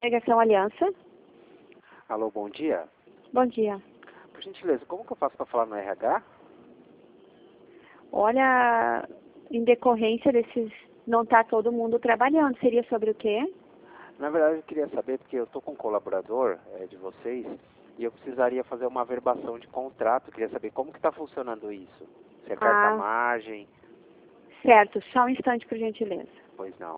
Ligação Aliança. Alô, bom dia. Bom dia. Por gentileza, como que eu faço para falar no RH? Olha, em decorrência desses... Não está todo mundo trabalhando. Seria sobre o quê? Na verdade, eu queria saber, porque eu estou com um colaborador de vocês e eu precisaria fazer uma averbação de contrato. Eu queria saber como que está funcionando isso. Se é carta-margem. Certo. Só um instante, por gentileza. Pois não.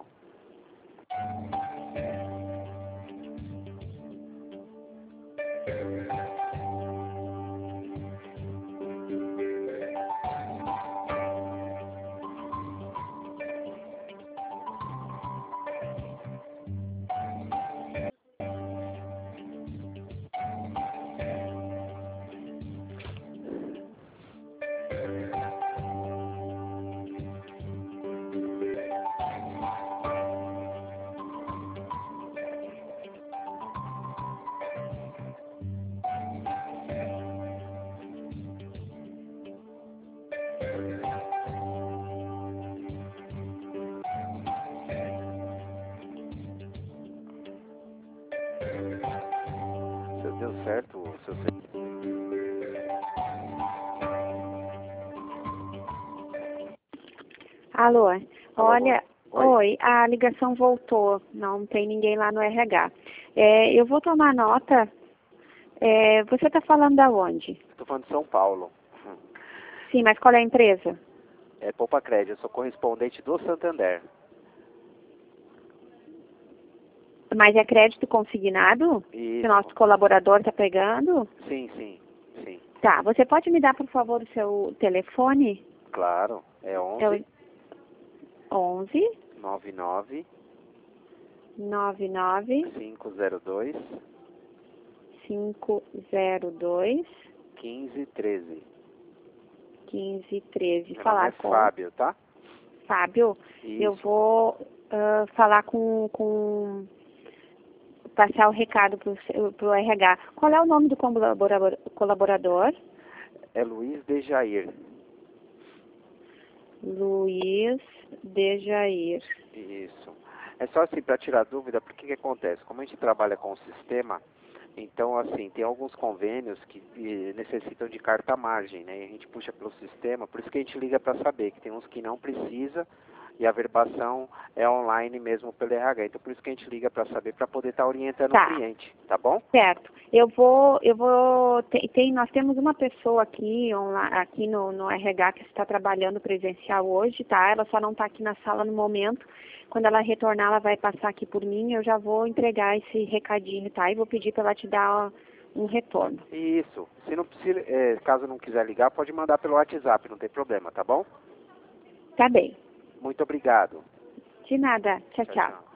Deu certo o seu... Alô? Alô, Olha, oi. oi, a ligação voltou. Não tem ninguém lá no RH. Eu vou tomar nota. Você está falando da onde? Estou falando de São Paulo. Sim, mas qual é a empresa? É Poupa Crédito, eu sou correspondente do Santander. Mas é crédito consignado? Isso. Que o nosso colaborador está pegando? Sim, sim, sim. Tá, você pode me dar, por favor, o seu telefone? Claro, é 11 11 99 99 502 502 1513. 1513. Meu nome Falar é com Fábio, tá? Fábio. Isso. Eu vou falar passar o recado para o RH. Qual é o nome do colaborador? É Luiz Dejair. Luiz Dejair. Isso. É só assim, para tirar dúvida, porque que acontece? Como a gente trabalha com o sistema, então assim, tem alguns convênios que necessitam de carta-margem, né? E a gente puxa pelo sistema, por isso que a gente liga para saber, que tem uns que não precisa e a verbação é online mesmo pelo RH. Então por isso que a gente liga para saber, para poder estar orientando o cliente, tá bom? Certo. Nós temos uma pessoa aqui no RH que está trabalhando presencial hoje, tá? Ela só não está aqui na sala no momento. Quando ela retornar, ela vai passar aqui por mim. Eu já vou entregar esse recadinho, tá? E vou pedir para ela te dar um retorno. Isso. Caso não quiser ligar, pode mandar pelo WhatsApp, não tem problema, tá bom? Tá bem. Muito obrigado. De nada. Tchau, tchau.